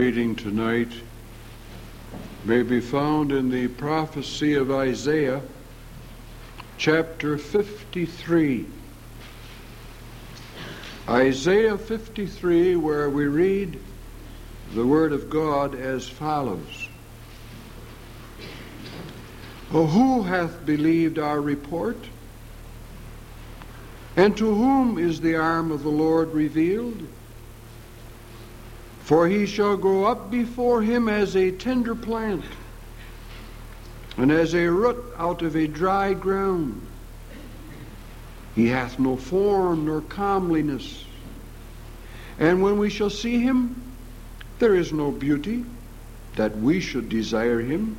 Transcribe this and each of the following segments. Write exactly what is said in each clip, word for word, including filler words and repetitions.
Reading tonight may be found in the prophecy of Isaiah, chapter fifty-three. Isaiah fifty-three, where we read the word of God as follows. Oh, who hath believed our report? And to whom is the arm of the Lord revealed? For he shall grow up before him as a tender plant, and as a root out of a dry ground. He hath no form nor comeliness. And when we shall see him, there is no beauty that we should desire him.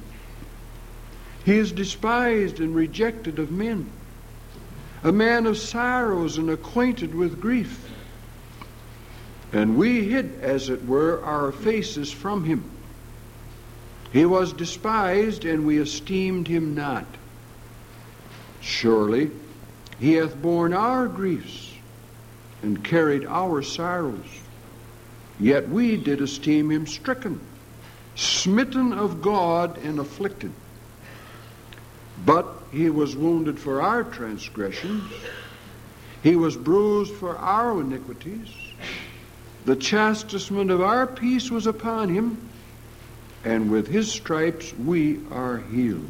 He is despised and rejected of men, a man of sorrows and acquainted with grief. And we hid, as it were, our faces from him. He was despised, and we esteemed him not. Surely he hath borne our griefs, and carried our sorrows. Yet we did esteem him stricken, smitten of God, and afflicted. But he was wounded for our transgressions, he was bruised for our iniquities. The chastisement of our peace was upon him, and with his stripes we are healed.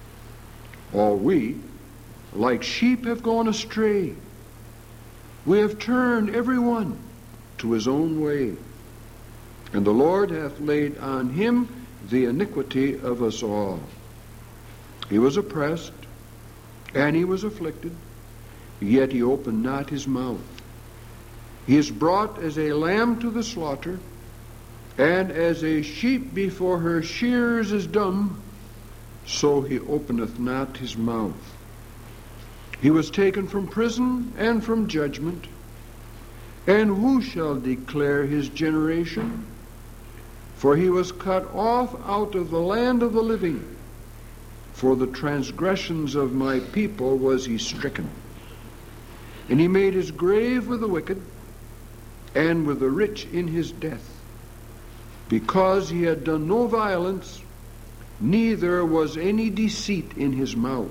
All we, like sheep, have gone astray. We have turned every one to his own way, and the Lord hath laid on him the iniquity of us all. He was oppressed, and he was afflicted, yet he opened not his mouth. He is brought as a lamb to the slaughter, and as a sheep before her shearers is dumb, so he openeth not his mouth. He was taken from prison and from judgment. And who shall declare his generation? For he was cut off out of the land of the living. For the transgressions of my people was he stricken. And he made his grave with the wicked, and with the rich in his death, because he had done no violence, neither was any deceit in his mouth.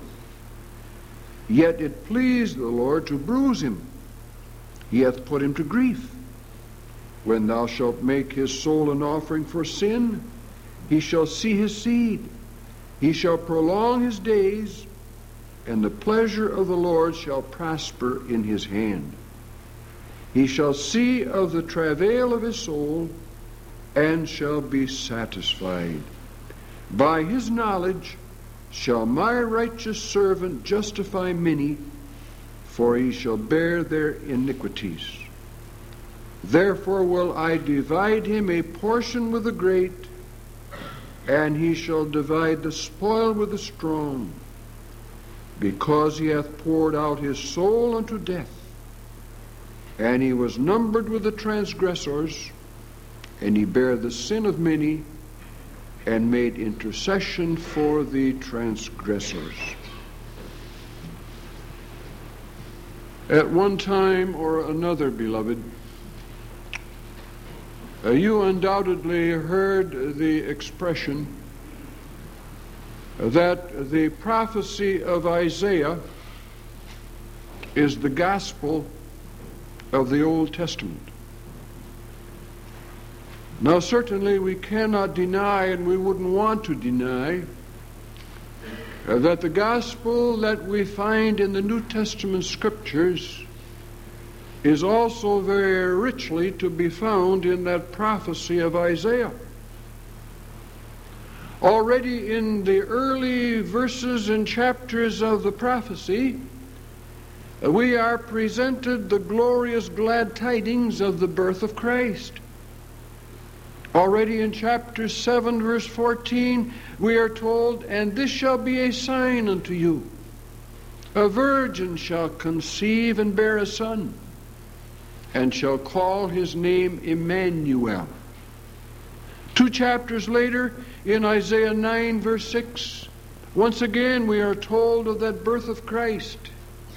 Yet it pleased the Lord to bruise him. He hath put him to grief. When thou shalt make his soul an offering for sin, he shall see his seed. He shall prolong his days, and the pleasure of the Lord shall prosper in his hand. He shall see of the travail of his soul, and shall be satisfied. By his knowledge shall my righteous servant justify many, for he shall bear their iniquities. Therefore will I divide him a portion with the great, and he shall divide the spoil with the strong, because he hath poured out his soul unto death. And he was numbered with the transgressors, and he bare the sin of many, and made intercession for the transgressors. At one time or another, beloved, uh, you undoubtedly heard the expression that the prophecy of Isaiah is the gospel of the Old Testament. Now, certainly we cannot deny, and we wouldn't want to deny, uh, that the gospel that we find in the New Testament scriptures is also very richly to be found in that prophecy of Isaiah. Already in the early verses and chapters of the prophecy, we are presented the glorious glad tidings of the birth of Christ. Already in chapter seven, verse fourteen, we are told, and this shall be a sign unto you. A virgin shall conceive and bear a son, and shall call his name Emmanuel. Two chapters later, in Isaiah nine, verse six, once again we are told of that birth of Christ.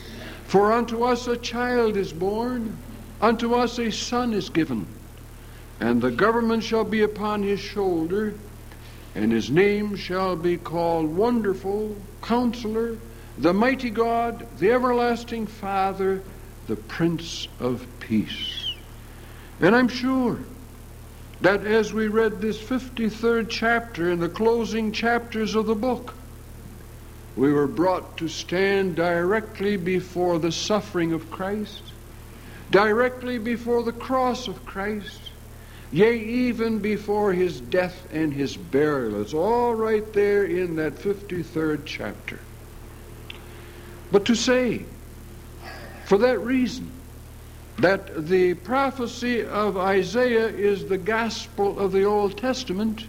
For unto us a child is born, unto us a son is given, And the government shall be upon his shoulder, and his name shall be called Wonderful, Counselor, the Mighty God, the Everlasting Father, the Prince of Peace. And I'm sure that as we read this fifty-third chapter in the closing chapters of the book, we were brought to stand directly before the suffering of Christ, directly before the cross of Christ, yea, even before his death and his burial. It's all right there in that fifty-third chapter. But to say, for that reason, that the prophecy of Isaiah is the gospel of the Old Testament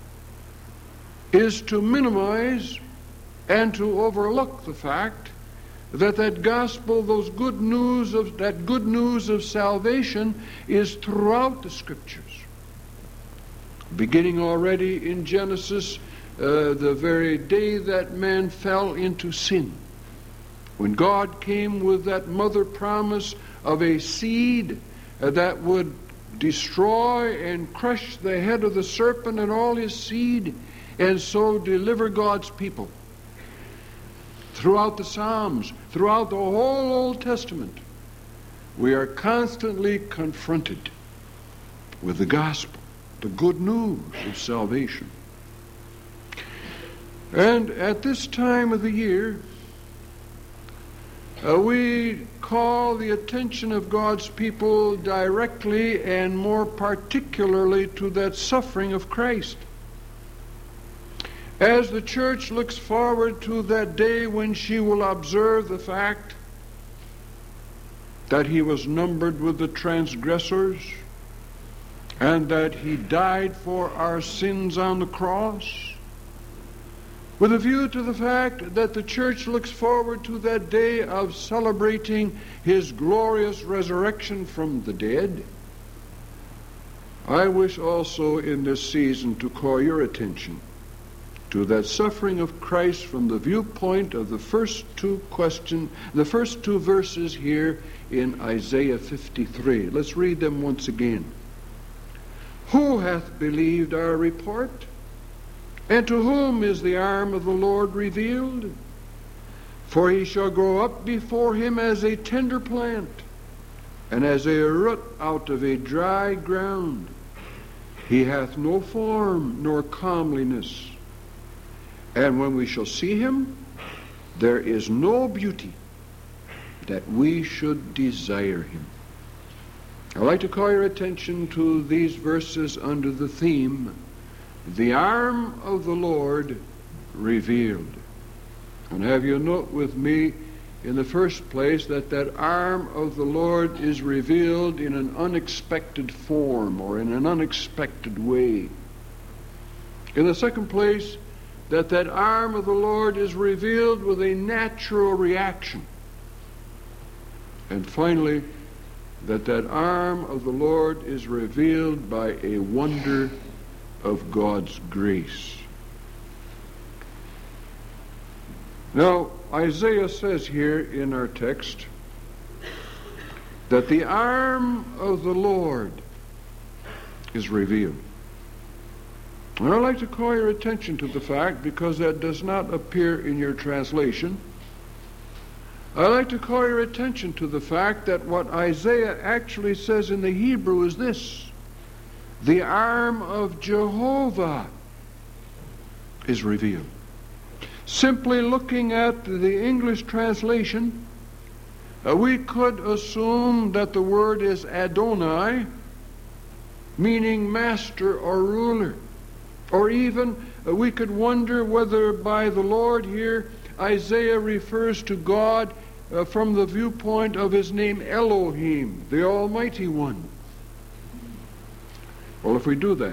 is to minimize and to overlook the fact that that gospel, those good news of that good news of salvation, is throughout the Scriptures. Beginning already in Genesis, uh, the very day that man fell into sin, when God came with that mother promise of a seed uh, that would destroy and crush the head of the serpent and all his seed, and so deliver God's people. Throughout the Psalms, throughout the whole Old Testament, we are constantly confronted with the gospel, the good news of salvation. And at this time of the year, uh, we call the attention of God's people directly and more particularly to that suffering of Christ. As the church looks forward to that day when she will observe the fact that he was numbered with the transgressors and that he died for our sins on the cross, with a view to the fact that the church looks forward to that day of celebrating his glorious resurrection from the dead, I wish also in this season to call your attention to that suffering of Christ from the viewpoint of the first two questions, the first two verses here in Isaiah fifty-three. Let's read them once again. Who hath believed our report? And to whom is the arm of the Lord revealed? For he shall grow up before him as a tender plant, and as a root out of a dry ground. He hath no form nor comeliness. And when we shall see him, there is no beauty that we should desire him. I'd like to call your attention to these verses under the theme, the arm of the Lord revealed. And have you note with me in the first place that that arm of the Lord is revealed in an unexpected form or in an unexpected way. In the second place, that that arm of the Lord is revealed with a natural reaction. And finally, that that arm of the Lord is revealed by a wonder of God's grace. Now, Isaiah says here in our text that the arm of the Lord is revealed. And I'd like to call your attention to the fact, because that does not appear in your translation, I'd like to call your attention to the fact that what Isaiah actually says in the Hebrew is this: the arm of Jehovah is revealed. Simply looking at the English translation, uh, we could assume that the word is Adonai, meaning master or ruler. Or even uh, we could wonder whether by the Lord here Isaiah refers to God uh, from the viewpoint of his name Elohim, the Almighty One. Well, if we do that,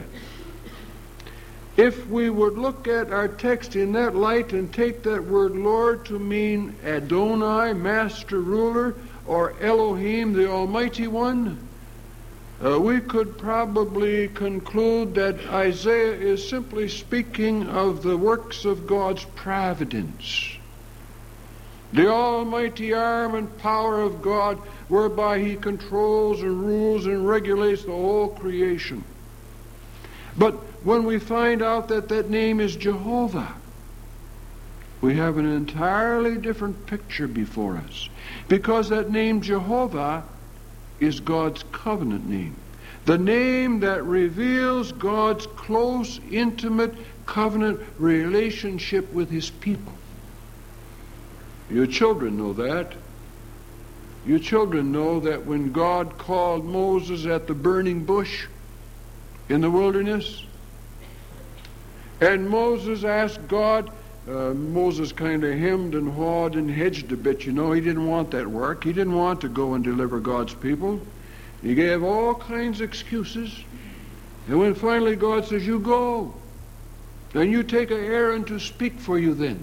if we would look at our text in that light and take that word Lord to mean Adonai, master, ruler, or Elohim, the Almighty One, uh, we could probably conclude that Isaiah is simply speaking of the works of God's providence. The almighty arm and power of God, whereby he controls and rules and regulates the whole creation. But when we find out that that name is Jehovah, we have an entirely different picture before us. Because that name Jehovah is God's covenant name. The name that reveals God's close, intimate, covenant relationship with his people. Your children know that. Your children know that when God called Moses at the burning bush in the wilderness, and Moses asked God, uh, Moses kind of hemmed and hawed and hedged a bit, you know. He didn't want that work. He didn't want to go and deliver God's people. He gave all kinds of excuses. And when finally God says, you go, and you take an Aaron to speak for you then.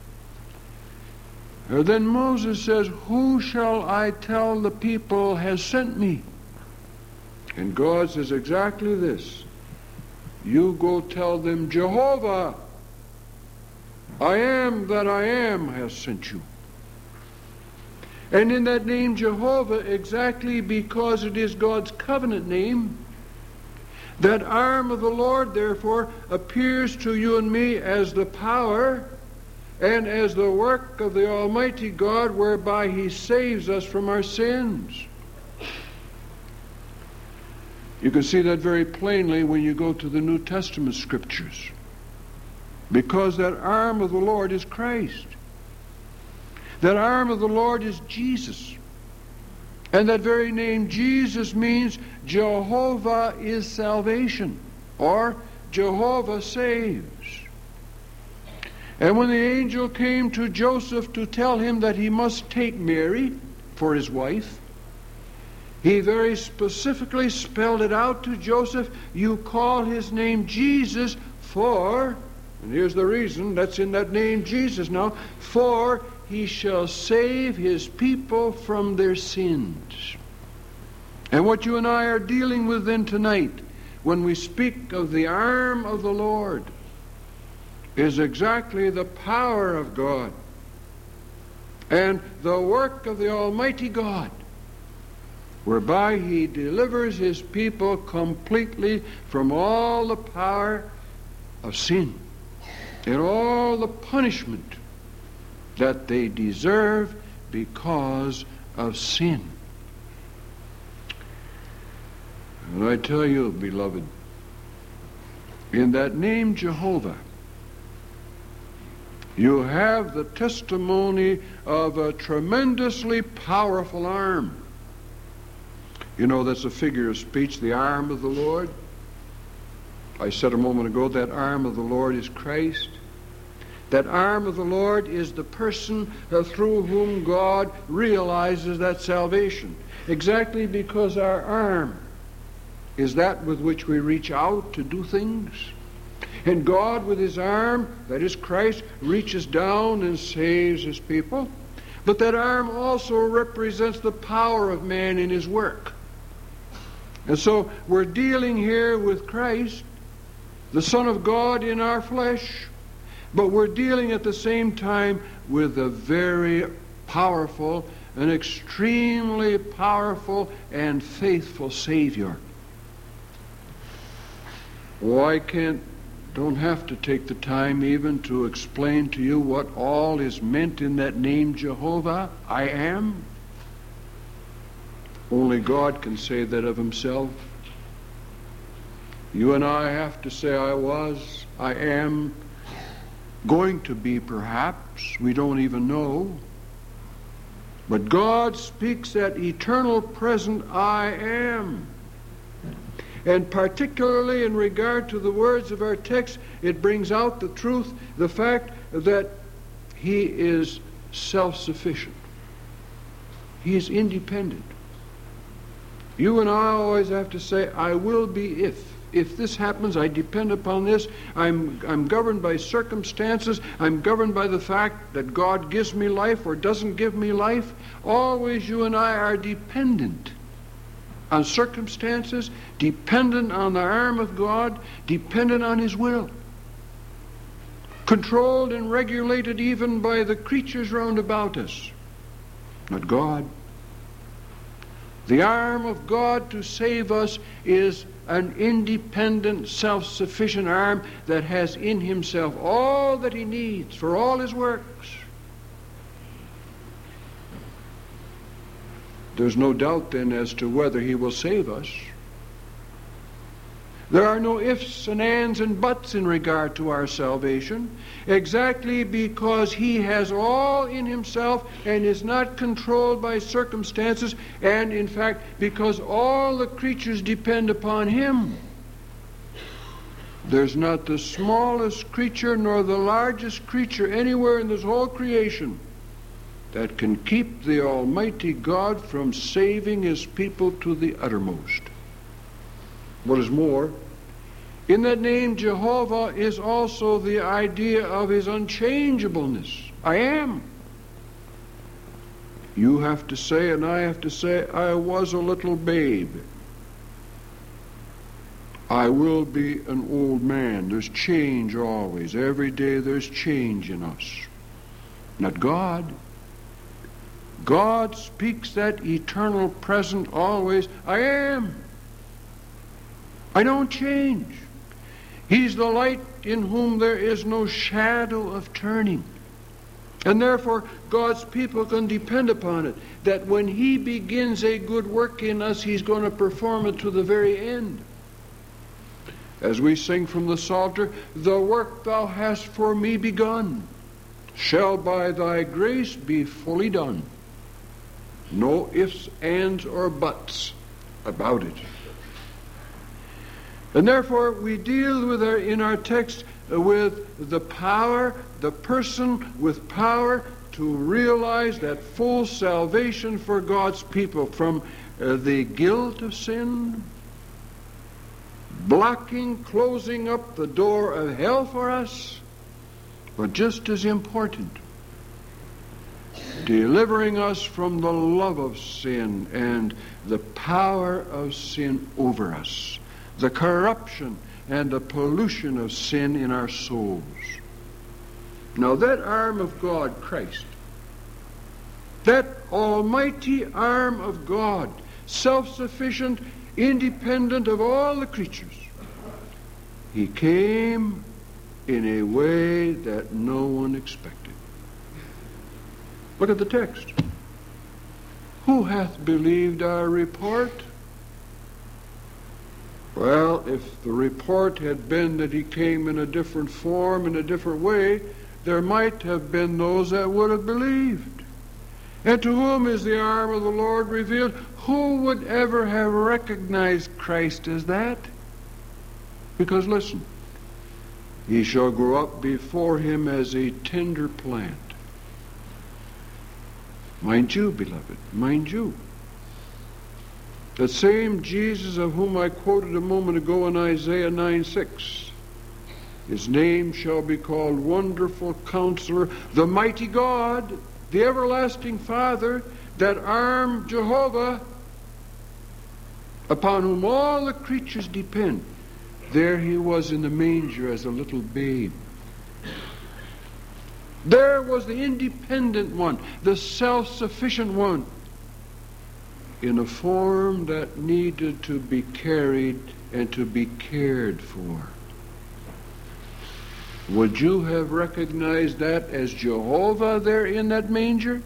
And then Moses says, who shall I tell the people has sent me? And God says exactly this. You go tell them, Jehovah, I am that I am has sent you. And in that name Jehovah, exactly because it is God's covenant name, that arm of the Lord, therefore, appears to you and me as the power and as the work of the Almighty God, whereby he saves us from our sins. You can see that very plainly when you go to the New Testament scriptures. Because that arm of the Lord is Christ. That arm of the Lord is Jesus. And that very name Jesus means Jehovah is salvation, or Jehovah saves. And when the angel came to Joseph to tell him that he must take Mary for his wife, he very specifically spelled it out to Joseph. You call his name Jesus for, and here's the reason, that's in that name Jesus now, for he shall save his people from their sins. And what you and I are dealing with then tonight, when we speak of the arm of the Lord, is exactly the power of God and the work of the Almighty God, whereby he delivers his people completely from all the power of sin and all the punishment that they deserve because of sin. And I tell you, beloved, in that name Jehovah, you have the testimony of a tremendously powerful arm. You know, that's a figure of speech, the arm of the Lord. I said a moment ago that arm of the Lord is Christ. That arm of the Lord is the person uh, through whom God realizes that salvation. Exactly because our arm is that with which we reach out to do things. And God with his arm, that is Christ, reaches down and saves his people. But that arm also represents the power of man in his work. And so we're dealing here with Christ, the Son of God in our flesh, but we're dealing at the same time with a very powerful, an extremely powerful and faithful Savior. Oh, I can't, don't have to take the time even to explain to you what all is meant in that name Jehovah, I am. Only God can say that of himself. You and I have to say I was, I am, going to be perhaps, we don't even know. But God speaks that eternal present I am. And particularly in regard to the words of our text, it brings out the truth, the fact that he is self-sufficient. He is independent. You and I always have to say, I will be if. If this happens, I depend upon this. I'm, I'm governed by circumstances. I'm governed by the fact that God gives me life or doesn't give me life. Always you and I are dependent on circumstances, dependent on the arm of God, dependent on his will. controlled and regulated even by the creatures round about us, not God. The arm of God to save us is an independent, self-sufficient arm that has in himself all that he needs for all his works. There's no doubt then as to whether he will save us. There are no ifs and ands and buts in regard to our salvation, exactly because he has all in himself and is not controlled by circumstances, and in fact because all the creatures depend upon him. There's not the smallest creature nor the largest creature anywhere in this whole creation that can keep the Almighty God from saving his people to the uttermost. What is more, in that name Jehovah is also the idea of his unchangeableness. I am. You have to say, and I have to say, I was a little babe. I will be an old man. There's change always. Every day there's change in us. Not God. God speaks that eternal present always. I am. I don't change. He's the light in whom there is no shadow of turning. And therefore, God's people can depend upon it, that when he begins a good work in us, he's going to perform it to the very end. As we sing from the Psalter, the work thou hast for me begun shall by thy grace be fully done. No ifs, ands, or buts about it. And therefore we deal with our, in our text uh, with the power, the person with power to realize that full salvation for God's people from uh, the guilt of sin, blocking, closing up the door of hell for us, but just as important, delivering us from the love of sin and the power of sin over us, the corruption and the pollution of sin in our souls. Now that arm of God, Christ, that almighty arm of God, self-sufficient, independent of all the creatures, he came in a way that no one expected. Look at the text. Who hath believed our report? Well, if the report had been that he came in a different form, in a different way, there might have been those that would have believed. And to whom is the arm of the Lord revealed? Who would ever have recognized Christ as that? Because listen, he shall grow up before him as a tender plant. Mind you, beloved, mind you. The same Jesus of whom I quoted a moment ago in Isaiah nine six. His name shall be called Wonderful Counselor, the Mighty God, the Everlasting Father, that arm Jehovah, upon whom all the creatures depend. There he was in the manger as a little babe. There was the independent one, the self-sufficient one, in a form that needed to be carried and to be cared for. Would you have recognized that as Jehovah there in that manger?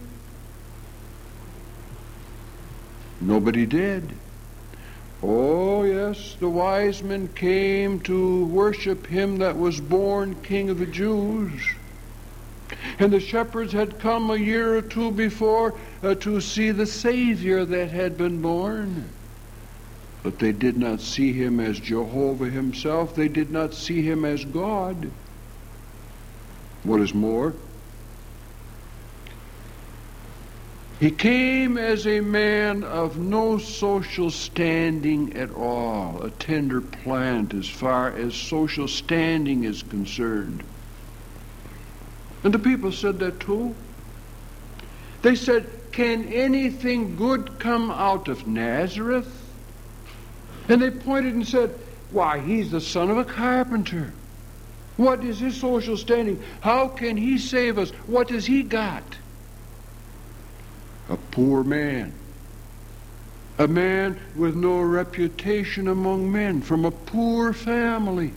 Nobody did. Oh yes, the wise men came to worship him that was born King of the Jews. And the shepherds had come a year or two before uh, to see the Savior that had been born. But they did not see him as Jehovah himself. They did not see him as God. What is more, he came as a man of no social standing at all, a tender plant as far as social standing is concerned. And the people said that too. They said, can anything good come out of Nazareth? And they pointed and said, why, he's the son of a carpenter. What is his social standing? How can he save us? What has he got? A poor man. A man with no reputation among men, from a poor family.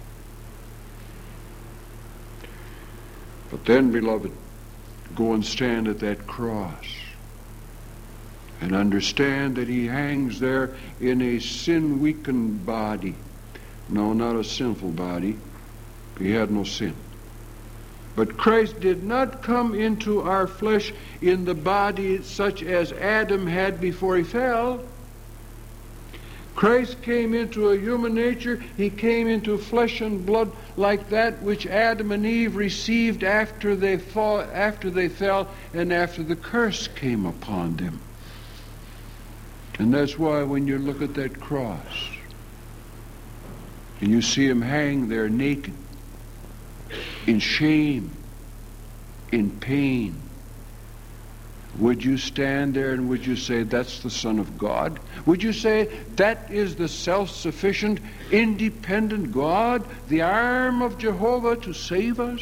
But then, beloved, go and stand at that cross and understand that he hangs there in a sin-weakened body. No, not a sinful body. He had no sin. But Christ did not come into our flesh in the body such as Adam had before he fell. Christ came into a human nature. He came into flesh and blood like that which Adam and Eve received after they fall, after they fell and after the curse came upon them. And that's why when you look at that cross and you see him hang there naked, in shame, in pain, would you stand there and would you say, that's the Son of God? Would you say, that is the self-sufficient, independent God, the arm of Jehovah to save us?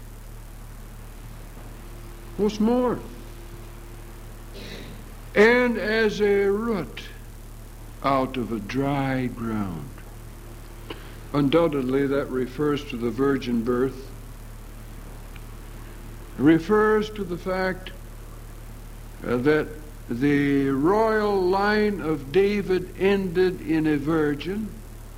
What's more? And as a root out of a dry ground. Undoubtedly, that refers to the virgin birth. It refers to the fact uh, that the royal line of David ended in a virgin,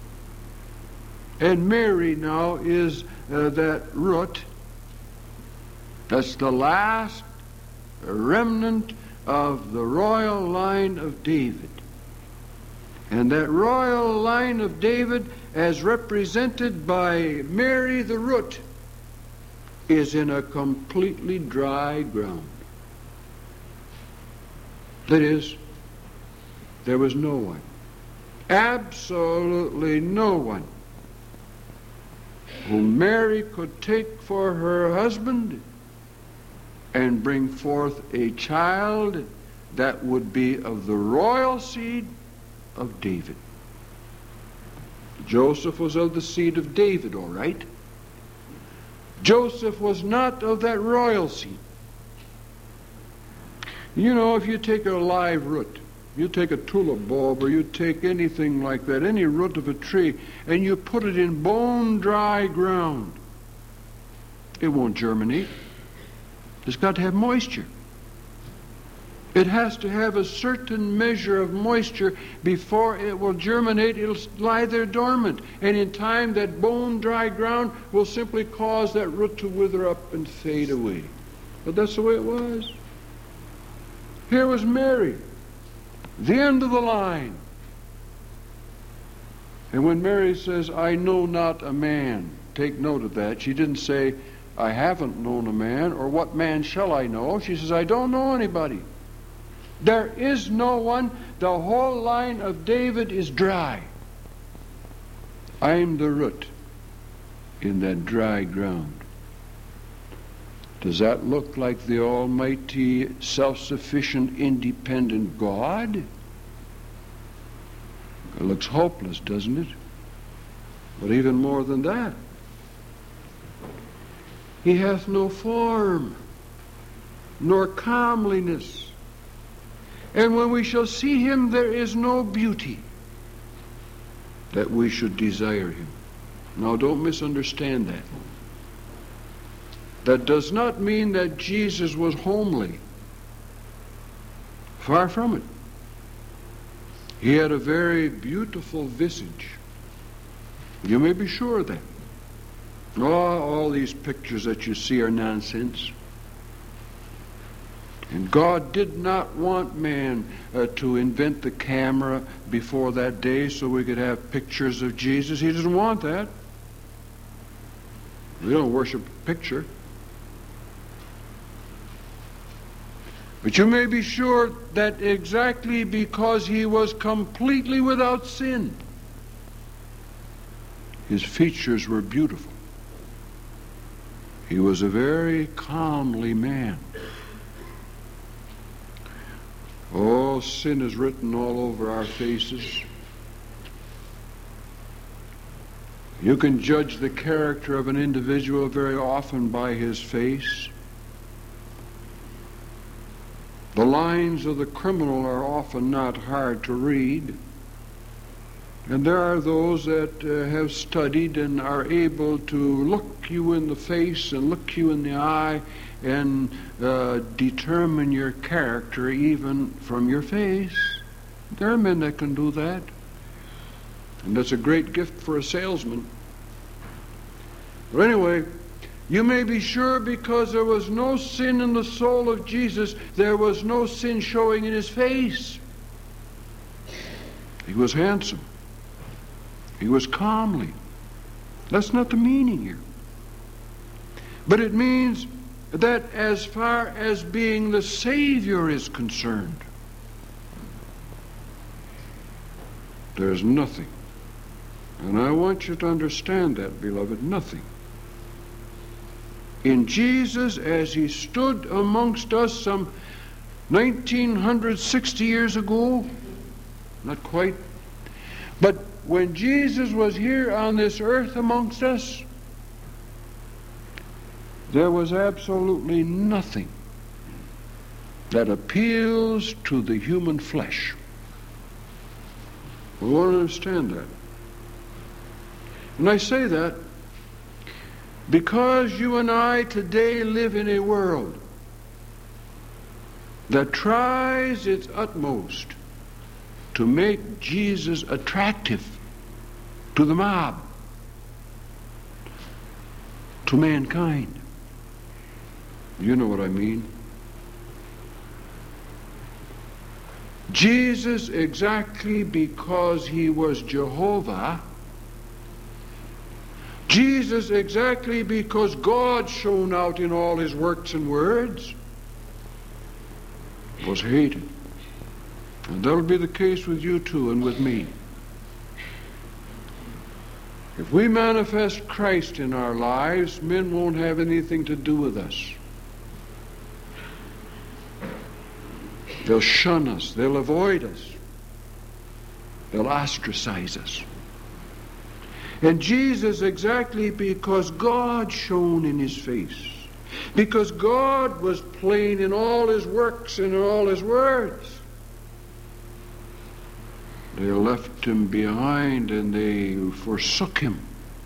and Mary now is uh, that root. That's the last remnant of the royal line of David. And that royal line of David, as represented by Mary the root, is in a completely dry ground. That is, there was no one, absolutely no one, whom Mary could take for her husband and bring forth a child that would be of the royal seed of David. Joseph was of the seed of David, all right. Joseph was not of that royal seed. You know, if you take a live root, you take a tulip bulb, or you take anything like that, any root of a tree, and you put it in bone-dry ground, it won't germinate. It's got to have moisture. It has to have a certain measure of moisture before it will germinate. It'll lie there dormant. And in time, that bone-dry ground will simply cause that root to wither up and fade away. But that's the way it was. Here was Mary, the end of the line. And when Mary says, I know not a man, take note of that. She didn't say, I haven't known a man, or what man shall I know? She says, I don't know anybody. There is no one. The whole line of David is dry. I'm the root in that dry ground. Does that look like the almighty, self-sufficient, independent God? It looks hopeless, doesn't it? But even more than that, he hath no form, nor comeliness. And when we shall see him, there is no beauty that we should desire him. Now, don't misunderstand that. That does not mean that Jesus was homely. Far from it. He had a very beautiful visage. You may be sure of that. Oh, all these pictures that you see are nonsense. And God did not want man uh, to invent the camera before that day so we could have pictures of Jesus. He doesn't want that. We don't worship a picture. But you may be sure that exactly because he was completely without sin, his features were beautiful. He was a very comely man. Oh, sin is written all over our faces. You can judge the character of an individual very often by his face. The lines of the criminal are often not hard to read. And there are those that uh, have studied and are able to look you in the face and look you in the eye and uh, determine your character even from your face. There are men that can do that. And that's a great gift for a salesman. But anyway, you may be sure because there was no sin in the soul of Jesus, there was no sin showing in his face. He was handsome. He was comely. That's not the meaning here. But it means that as far as being the Savior is concerned, there's nothing. And I want you to understand that, beloved, nothing. In Jesus, as he stood amongst us some nineteen sixty years ago, not quite, but when Jesus was here on this earth amongst us, there was absolutely nothing that appeals to the human flesh. We want to understand that. And I say that because you and I today live in a world that tries its utmost to make Jesus attractive to the mob, to mankind. You know what I mean. Jesus, exactly because he was Jehovah, Jesus, exactly because God shone out in all his works and words, was hated. And that'll be the case with you too and with me. If we manifest Christ in our lives, men won't have anything to do with us. They'll shun us. They'll avoid us. They'll ostracize us. And Jesus, exactly because God shone in his face, because God was plain in all his works and in all his words, they left him behind and they forsook him.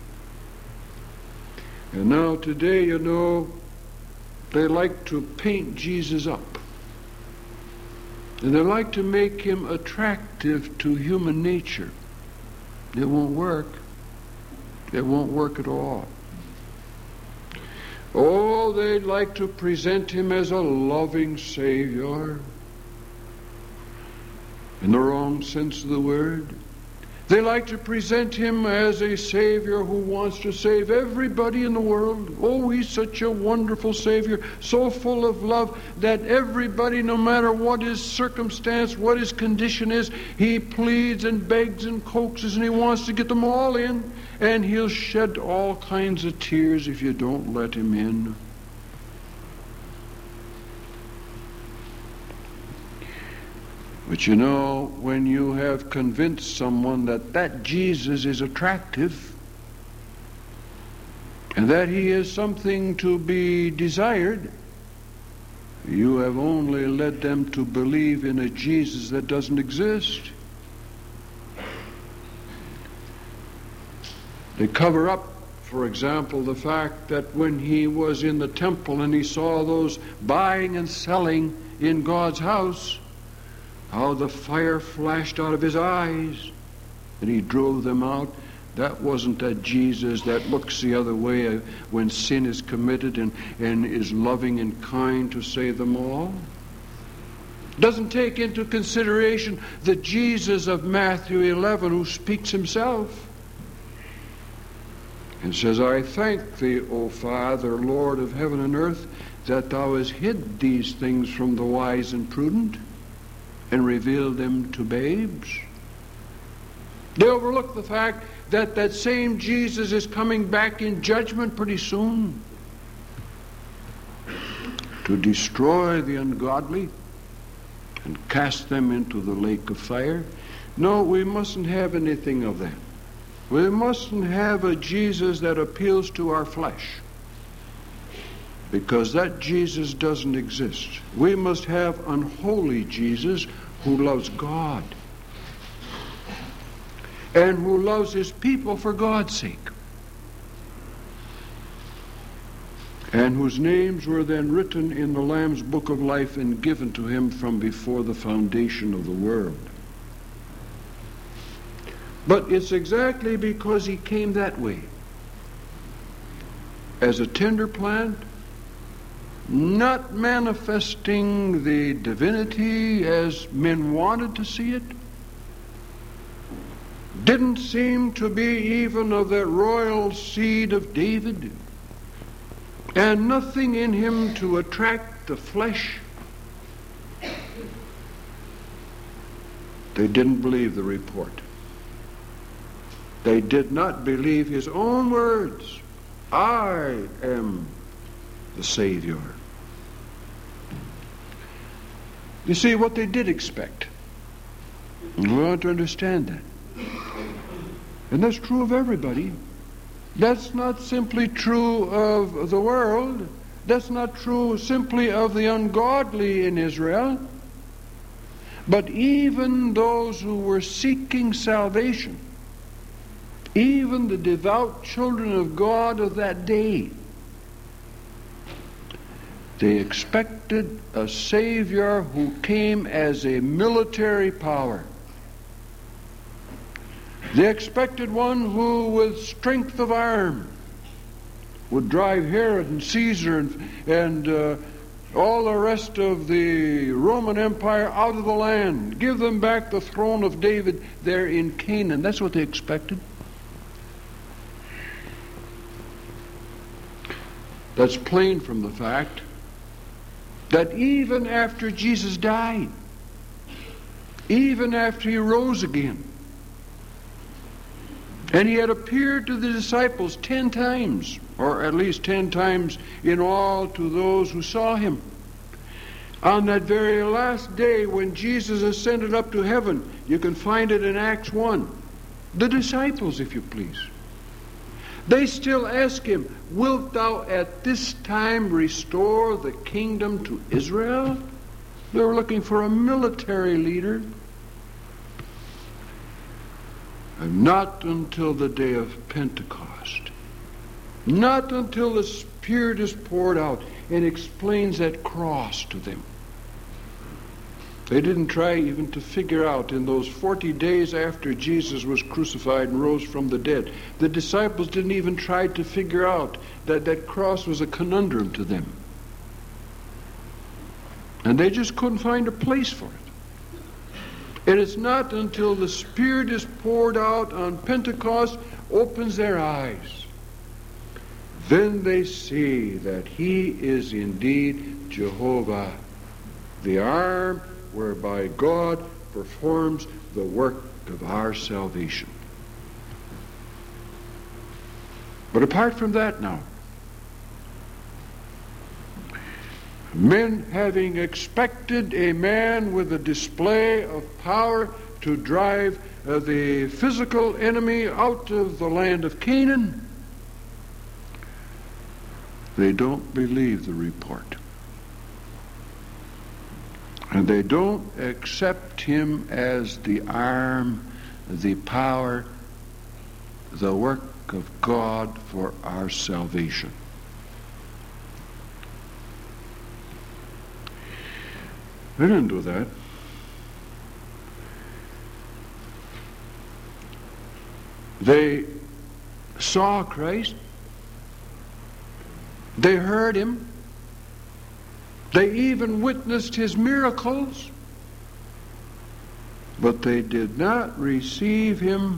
And now today, you know, they like to paint Jesus up. And they like to make him attractive to human nature. It won't work. It won't work at all. Oh, they'd like to present him as a loving Savior. In the wrong sense of the word. They like to present him as a Savior who wants to save everybody in the world. Oh, he's such a wonderful Savior, so full of love that everybody, no matter what his circumstance, what his condition is, he pleads and begs and coaxes and he wants to get them all in. And he'll shed all kinds of tears if you don't let him in. But you know, when you have convinced someone that that Jesus is attractive and that he is something to be desired, you have only led them to believe in a Jesus that doesn't exist. They cover up, for example, the fact that when he was in the temple and he saw those buying and selling in God's house, how the fire flashed out of his eyes and he drove them out. That wasn't that Jesus that looks the other way when sin is committed and, and is loving and kind to save them all. Doesn't take into consideration the Jesus of Matthew eleven who speaks himself and says, I thank thee, O Father, Lord of heaven and earth, that thou hast hid these things from the wise and prudent and revealed them to babes. They overlook the fact that that same Jesus is coming back in judgment pretty soon to destroy the ungodly and cast them into the lake of fire. No, we mustn't have anything of that. We mustn't have a Jesus that appeals to our flesh, because that Jesus doesn't exist. We must have unholy Jesus who loves God and who loves his people for God's sake, and whose names were then written in the Lamb's book of life and given to him from before the foundation of the world. But it's exactly because he came that way, as a tender plant, not manifesting the divinity as men wanted to see it, didn't seem to be even of that royal seed of David, and nothing in him to attract the flesh. They didn't believe the report. They did not believe his own words. I am the Savior. You see, what they did expect, we want to understand that. And that's true of everybody. That's not simply true of the world. That's not true simply of the ungodly in Israel. But even those who were seeking salvation, even the devout children of God of that day, they expected a Savior who came as a military power. They expected one who, with strength of arm, would drive Herod and Caesar and, and uh, all the rest of the Roman Empire out of the land, give them back the throne of David there in Canaan. That's what they expected. That's plain from the fact that even after Jesus died, even after he rose again, and he had appeared to the disciples ten times, or at least ten times in all to those who saw him, on that very last day when Jesus ascended up to heaven, you can find it in Acts one, the disciples, if you please, they still ask him, wilt thou at this time restore the kingdom to Israel? They were looking for a military leader. And not until the day of Pentecost, not until the Spirit is poured out and explains that cross to them. They didn't try even to figure out in those forty days after Jesus was crucified and rose from the dead, the disciples didn't even try to figure out that that cross was a conundrum to them. And they just couldn't find a place for it. And it's not until the Spirit is poured out on Pentecost, opens their eyes, then they see that he is indeed Jehovah, the arm whereby God performs the work of our salvation. But apart from that now, men having expected a man with a display of power to drive uh, the physical enemy out of the land of Canaan, they don't believe the report. And they don't accept him as the arm, the power, the work of God for our salvation. They didn't do that. They saw Christ. They heard him. They even witnessed his miracles. But they did not receive him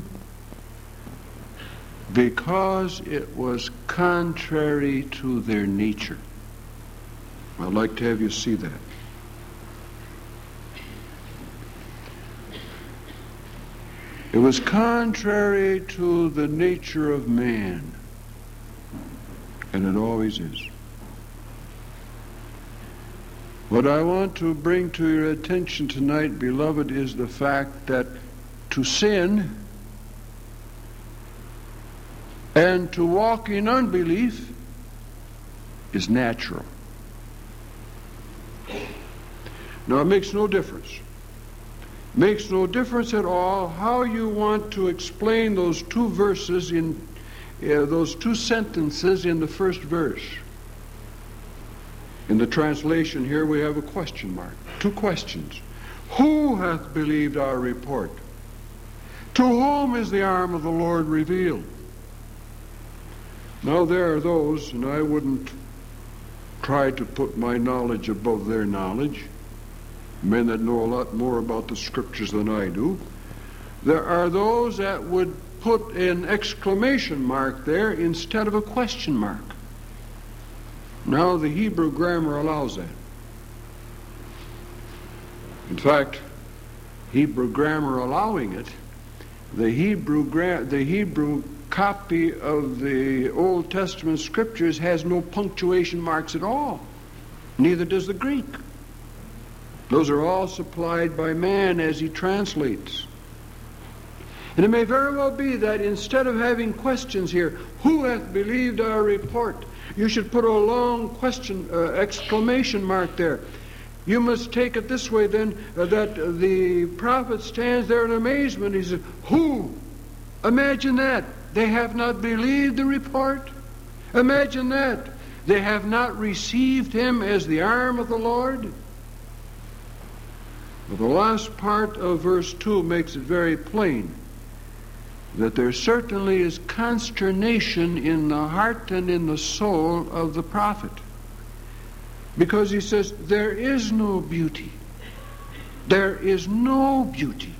because it was contrary to their nature. I'd like to have you see that. It was contrary to the nature of man. And it always is. What I want to bring to your attention tonight, beloved, is the fact that to sin And to walk in unbelief is natural. Now, it makes no difference. Makes no difference at all how you want to explain those two verses in uh, those two sentences in the first verse. In the translation here we have a question mark. Two questions. Who hath believed our report? To whom is the arm of the Lord revealed? Now there are those, and I wouldn't try to put my knowledge above their knowledge, men that know a lot more about the scriptures than I do. There are those that would put an exclamation mark there instead of a question mark. Now the Hebrew grammar allows that. In fact, Hebrew grammar allowing it, the Hebrew gra- the Hebrew copy of the Old Testament scriptures has no punctuation marks at all. Neither does the Greek. Those are all supplied by man as he translates. And it may very well be that instead of having questions here, who hath believed our report, you should put a long question, uh, exclamation mark there. You must take it this way then, uh, that the prophet stands there in amazement. He says, who? Imagine that. They have not believed the report. Imagine that. They have not received him as the arm of the Lord. Well, the last part of verse two makes it very plain that there certainly is consternation in the heart and in the soul of the prophet. Because he says, there is no beauty. There is no beauty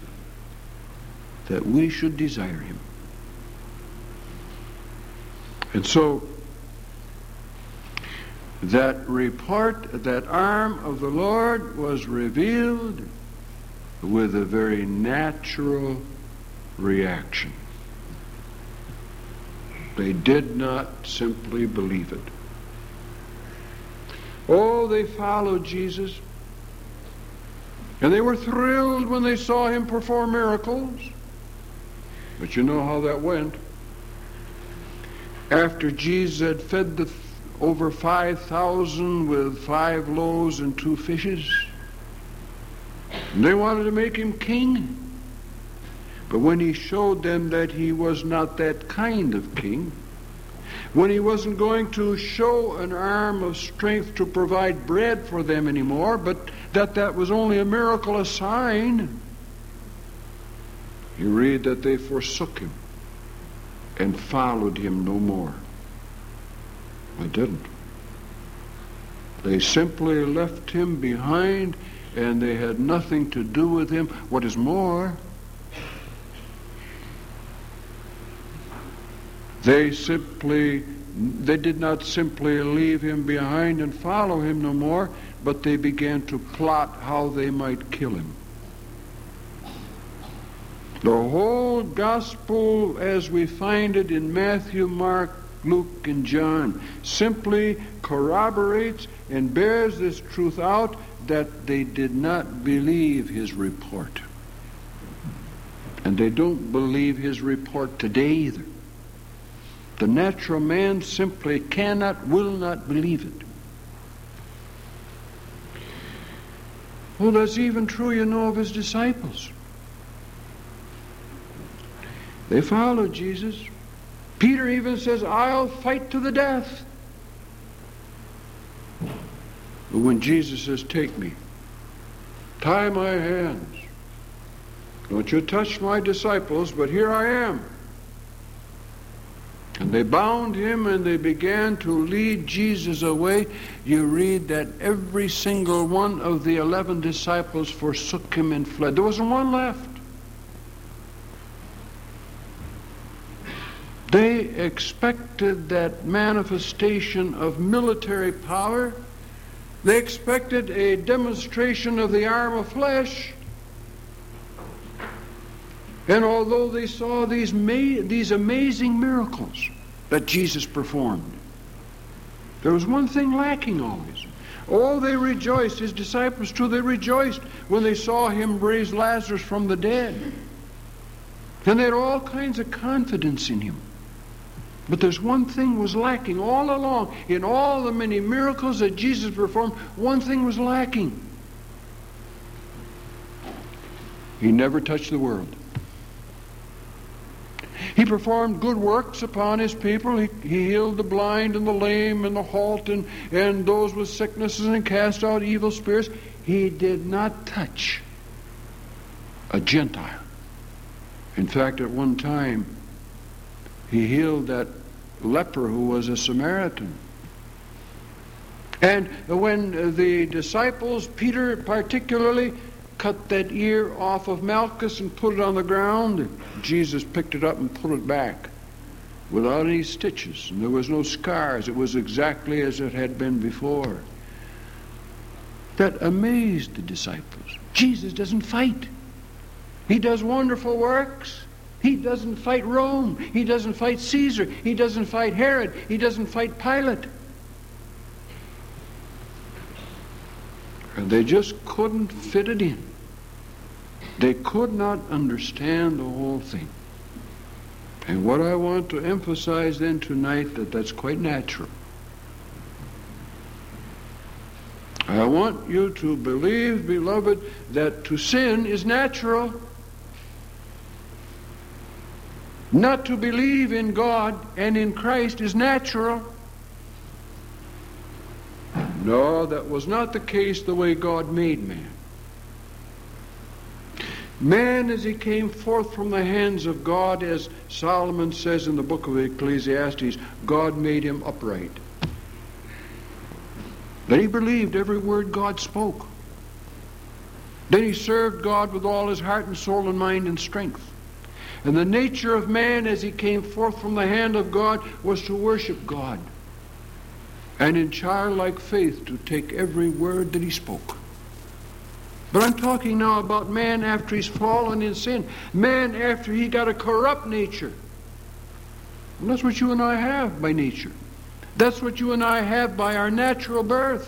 that we should desire him. And so, that report, that arm of the Lord was revealed with a very natural reaction. They did not simply believe it. Oh, they followed Jesus. And they were thrilled when they saw him perform miracles. But you know how that went. After Jesus had fed the over five thousand with five loaves and two fishes, and they wanted to make him king. But when he showed them that he was not that kind of king, when he wasn't going to show an arm of strength to provide bread for them anymore, but that that was only a miracle, a sign, you read that they forsook him and followed him no more. They didn't. They simply left him behind, and they had nothing to do with him. What is more, they simply, they did not simply leave him behind and follow him no more, but they began to plot how they might kill him. The whole gospel as we find it in Matthew, Mark, Luke, and John simply corroborates and bears this truth out, that they did not believe his report. And they don't believe his report today either. The natural man simply cannot, will not believe it. Well, that's even true, you know, of his disciples. They followed Jesus. Peter even says, I'll fight to the death. But when Jesus says, take me, tie my hands, don't you touch my disciples, but here I am. And they bound him and they began to lead Jesus away. You read that every single one of the eleven disciples forsook him and fled. There wasn't one left. They expected that manifestation of military power. They expected a demonstration of the arm of flesh. And although they saw these, ma- these amazing miracles that Jesus performed, there was one thing lacking always. Oh, they rejoiced, his disciples too, they rejoiced when they saw him raise Lazarus from the dead. And they had all kinds of confidence in him. But there's one thing was lacking all along. In all the many miracles that Jesus performed, one thing was lacking. He never touched the world. He performed good works upon his people. He, he healed the blind and the lame and the halt and, and those with sicknesses and cast out evil spirits. He did not touch a Gentile. In fact, at one time, he healed that leper who was a Samaritan. And when the disciples, Peter particularly, cut that ear off of Malchus and put it on the ground, Jesus picked it up and put it back without any stitches, and there was no scars. It was exactly as it had been before. That amazed the disciples. Jesus doesn't fight. He does wonderful works. He doesn't fight Rome. He doesn't fight Caesar. He doesn't fight Herod. He doesn't fight Pilate. And they just couldn't fit it in. They could not understand the whole thing. And what I want to emphasize then tonight, that that's quite natural. I want you to believe, beloved, that to sin is natural. Not to believe in God and in Christ is natural. No, that was not the case the way God made man. Man, as he came forth from the hands of God, as Solomon says in the book of Ecclesiastes, God made him upright. Then he believed every word God spoke. Then he served God with all his heart and soul and mind and strength. And the nature of man as he came forth from the hand of God was to worship God. And in childlike faith to take every word that he spoke. But I'm talking now about man after he's fallen in sin. Man after he got a corrupt nature. And that's what you and I have by nature. That's what you and I have by our natural birth.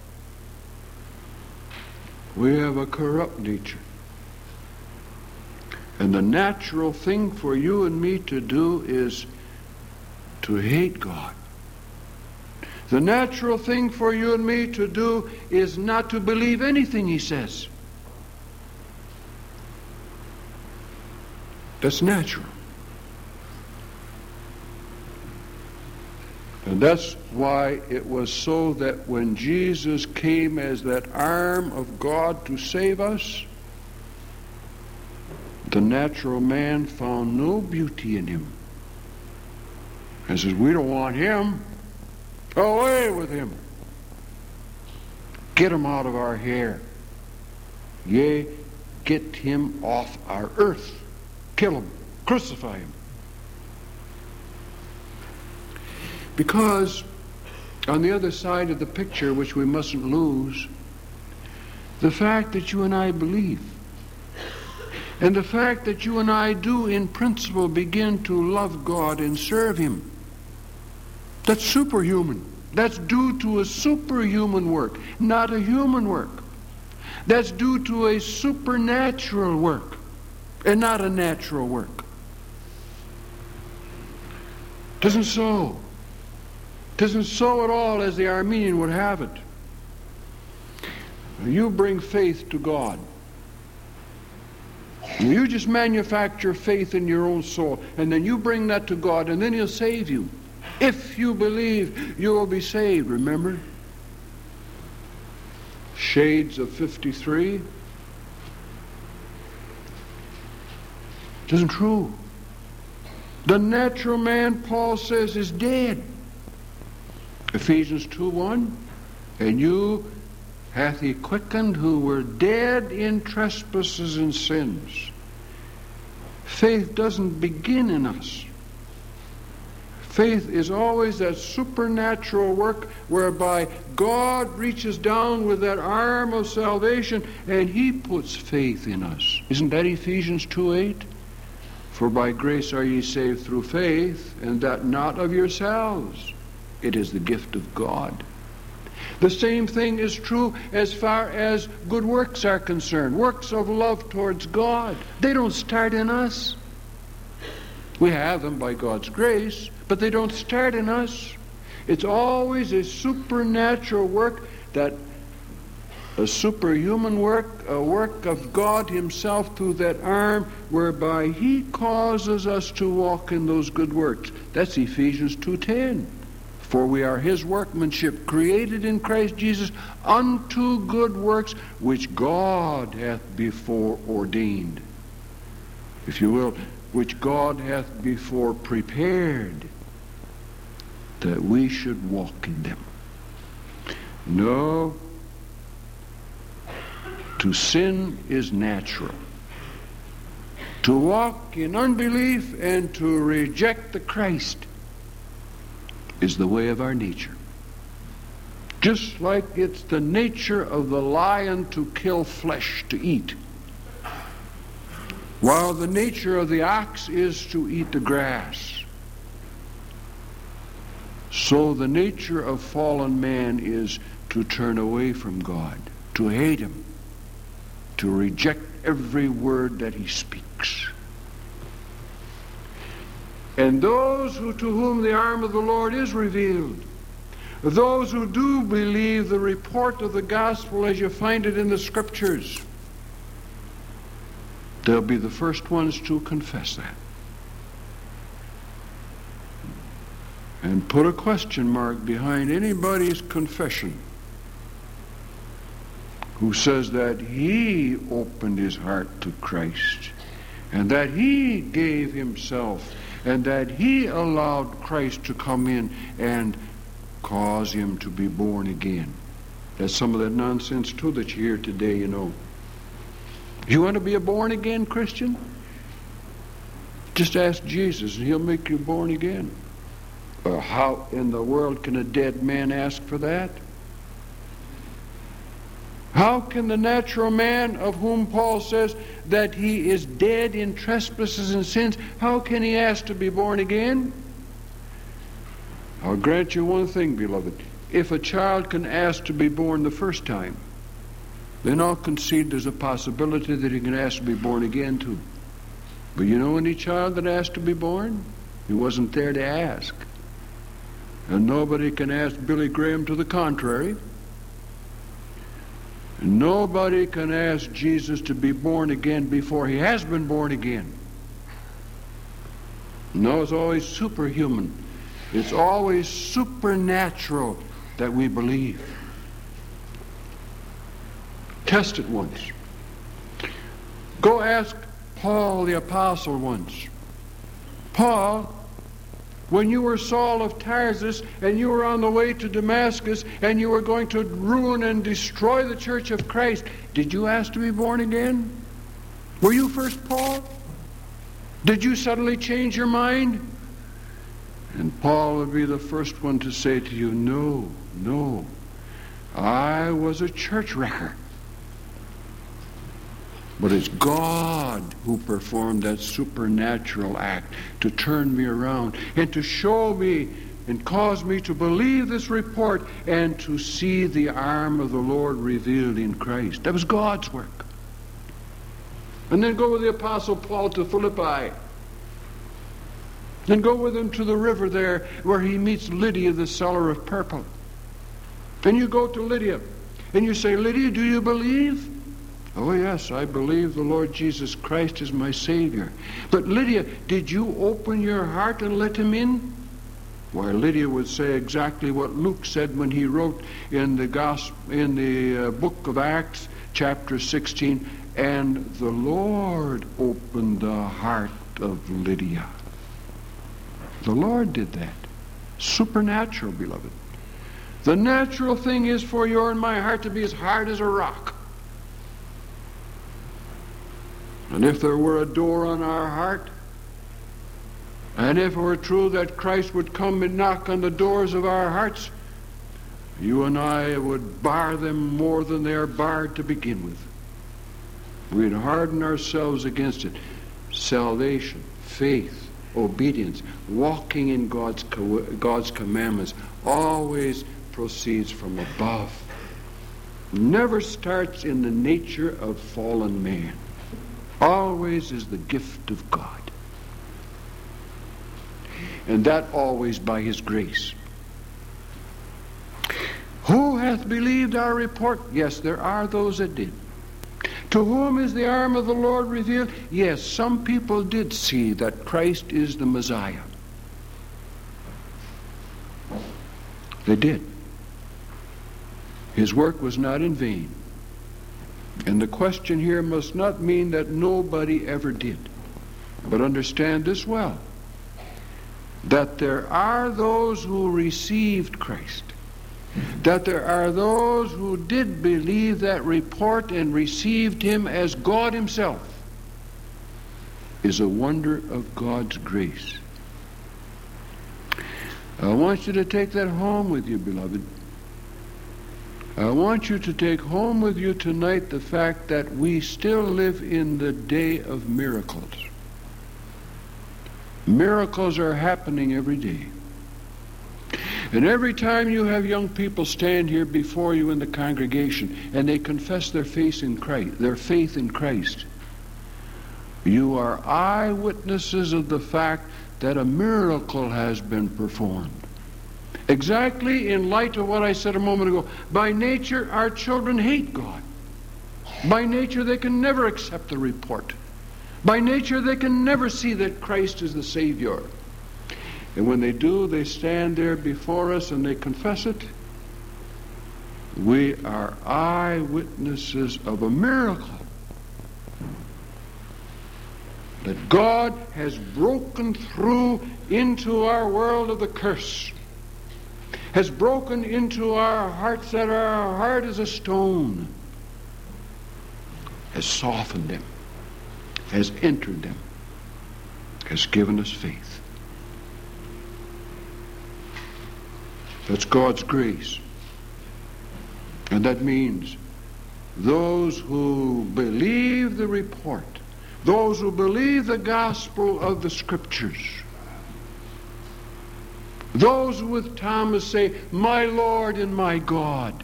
We have a corrupt nature. And the natural thing for you and me to do is to hate God. The natural thing for you and me to do is not to believe anything he says. That's natural. And that's why it was so that when Jesus came as that arm of God to save us, the natural man found no beauty in him. And says, we don't want him. Away with him. Get him out of our hair. Yea, get him off our earth. Kill him. Crucify him. Because on the other side of the picture, which we mustn't lose, the fact that you and I believe, and the fact that you and I do in principle begin to love God and serve him, that's superhuman. That's due to a superhuman work, not a human work. That's due to a supernatural work, and not a natural work. Doesn't so. Doesn't so at all as the Armenian would have it. You bring faith to God. You just manufacture faith in your own soul, and then you bring that to God, and then he'll save you. If you believe, you will be saved, remember? Shades of fifty-three. Isn't true. The natural man, Paul says, is dead. Ephesians two one. And you hath he quickened who were dead in trespasses and sins. Faith doesn't begin in us. Faith is always that supernatural work whereby God reaches down with that arm of salvation and he puts faith in us. Isn't that Ephesians two eight? For by grace are ye saved through faith, and that not of yourselves. It is the gift of God. The same thing is true as far as good works are concerned. Works of love towards God. They don't start in us. We have them by God's grace, but they don't start in us. It's always a supernatural work, that a superhuman work, a work of God himself through that arm, whereby he causes us to walk in those good works. That's Ephesians two ten. For we are his workmanship, created in Christ Jesus unto good works, which God hath before ordained. If you will, which God hath before prepared, that we should walk in them. No, to sin is natural. To walk in unbelief and to reject the Christ is the way of our nature. Just like it's the nature of the lion to kill flesh, to eat, while the nature of the ox is to eat the grass. So the nature of fallen man is to turn away from God, to hate him, to reject every word that he speaks. And those who, to whom the arm of the Lord is revealed, those who do believe the report of the gospel as you find it in the scriptures, they'll be the first ones to confess that. And put a question mark behind anybody's confession who says that he opened his heart to Christ, and that he gave himself, and that he allowed Christ to come in and cause him to be born again. That's some of that nonsense too that you hear today, you know. You want to be a born again Christian? Just ask Jesus and he'll make you born again. Or how in the world can a dead man ask for that? How can the natural man, of whom Paul says that he is dead in trespasses and sins, how can he ask to be born again? I'll grant you one thing, beloved. If a child can ask to be born the first time, then I'll concede there's a possibility that he can ask to be born again too. But you know any child that asked to be born? He wasn't there to ask. And nobody can ask Billy Graham to the contrary. And nobody can ask Jesus to be born again before he has been born again. No, it's always superhuman. It's always supernatural that we believe. Test it once. Go ask Paul the Apostle once. Paul, when you were Saul of Tarsus and you were on the way to Damascus and you were going to ruin and destroy the church of Christ, did you ask to be born again? Were you first Paul? Did you suddenly change your mind? And Paul would be the first one to say to you, no, no, I was a church wrecker. But it's God who performed that supernatural act to turn me around and to show me and cause me to believe this report and to see the arm of the Lord revealed in Christ. That was God's work. And then go with the Apostle Paul to Philippi. Then go with him to the river there where he meets Lydia, the seller of purple. Then you go to Lydia and you say, Lydia, do you believe? Oh, yes, I believe the Lord Jesus Christ is my Savior. But Lydia, did you open your heart and let him in? Why, Lydia would say exactly what Luke said when he wrote in the gospel, in the uh, book of Acts, chapter sixteen, and the Lord opened the heart of Lydia. The Lord did that. Supernatural, beloved. The natural thing is for your and my heart to be as hard as a rock. And if there were a door on our heart, and if it were true that Christ would come and knock on the doors of our hearts, you and I would bar them more than they are barred to begin with. We'd harden ourselves against it. Salvation, faith, obedience, walking in God's, God's commandments always proceeds from above. Never starts in the nature of fallen man. Always is the gift of God. and that always by his grace. Who hath believed our report? Yes, there are those that did. To whom is the arm of the Lord revealed? Yes, some people did see that Christ is the Messiah. They did. His work was not in vain. And the question here must not mean that nobody ever did. But understand this well, that there are those who received Christ, that there are those who did believe that report and received him as God himself, is a wonder of God's grace. I want you to take that home with you, beloved. I want you to take home with you tonight the fact that we still live in the day of miracles. Miracles are happening every day. And every time you have young people stand here before you in the congregation and they confess their faith in Christ, their faith in Christ, you are eyewitnesses of the fact that a miracle has been performed. Exactly in light of what I said a moment ago. By nature, our children hate God. By nature, they can never accept the report. By nature, they can never see that Christ is the Savior. And when they do, they stand there before us and they confess it. We are eyewitnesses of a miracle. That God has broken through into our world of the curse. Has broken into our hearts that our heart is a stone. Has softened them. Has entered them. Has given us faith. That's God's grace. And that means those who believe the report, those who believe the gospel of the Scriptures, those who with Thomas say, "My Lord and my God,"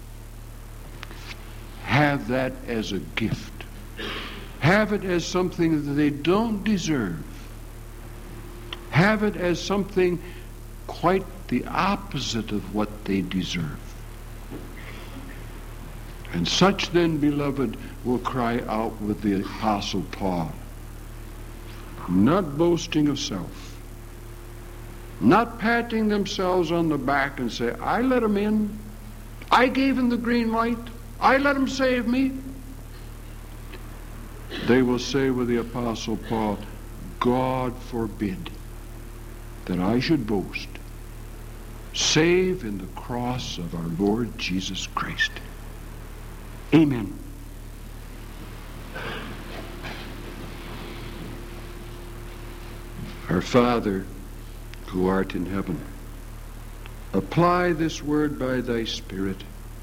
have that as a gift. Have it as something that they don't deserve. Have it as something quite the opposite of what they deserve. And such then, beloved, will cry out with the Apostle Paul, not boasting of self, not patting themselves on the back and say, "I let him in. I gave him the green light. I let him save me." They will say with the Apostle Paul, "God forbid that I should boast, save in the cross of our Lord Jesus Christ." Amen. Our Father, who art in heaven, apply this word by thy Spirit,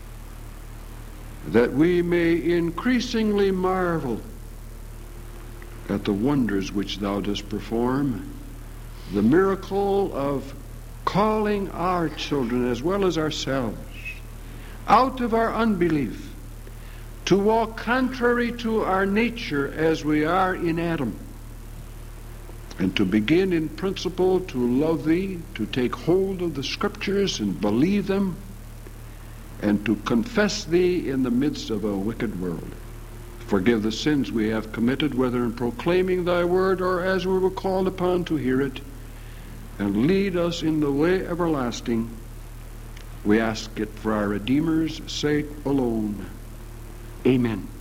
that we may increasingly marvel at the wonders which thou dost perform, the miracle of calling our children as well as ourselves out of our unbelief to walk contrary to our nature as we are in Adam, and to begin in principle to love thee, to take hold of the Scriptures and believe them, and to confess thee in the midst of a wicked world. Forgive the sins we have committed, whether in proclaiming thy word or as we were called upon to hear it, and lead us in the way everlasting. We ask it for our Redeemer's sake alone. Amen.